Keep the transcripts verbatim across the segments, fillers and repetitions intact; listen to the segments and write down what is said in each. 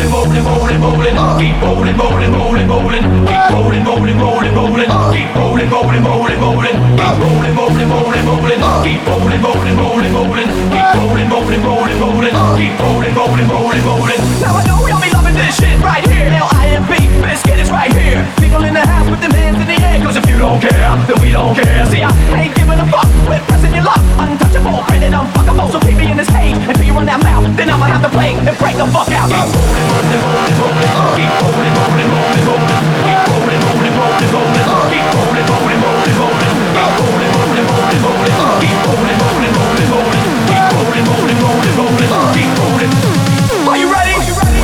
rolling, rolling, rolling, rolling. Keep rolling, rolling, rolling, rolling. Keep rolling, rolling, rolling, rolling. Keep rolling, rolling, rolling, rolling. Keep rolling, rolling, rolling, rolling. Keep rolling, rolling, rolling, rolling. Keep rolling, rolling, rolling, rolling. Keep rolling, rolling, rolling, rolling. Now I know y'all be loving this shit right here. L I M P, Biscuit is right here. People in the house with them hands in the air. Cause if you don't care, then we don't care. See, I ain't giving a fuck. We're pressing your luck. Untouchable, branded unfuckable. So keep me in this cage. Until you run that mouth, then I'ma have to play and break the fuck out. Keep rolling, rolling, rolling, rolling. Keep rolling, rolling, rolling, rolling. Keep rolling, rolling, rolling, rolling. Keep rolling, rolling, rolling, rolling. Keep rolling, rolling, rolling, rolling. Keep rolling, rolling, rolling, rolling. Keep rolling, rolling, rolling, rolling. Keep rolling. Are you ready? Are you ready?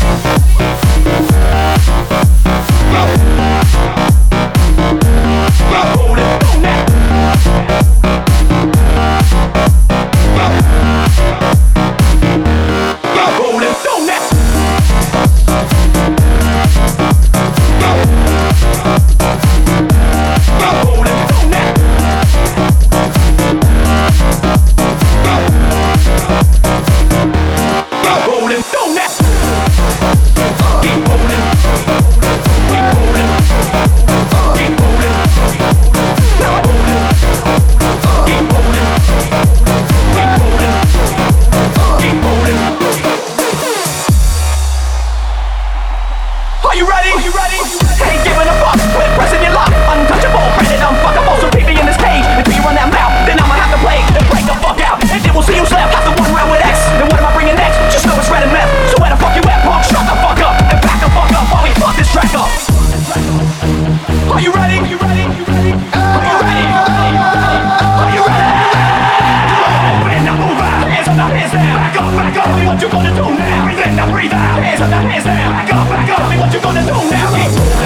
Keep rolling, on that. Keep rolling, on that. What you gonna do now? Breathe in, now breathe out. Hands up, now hands down. Back up, back up. What you gonna do now?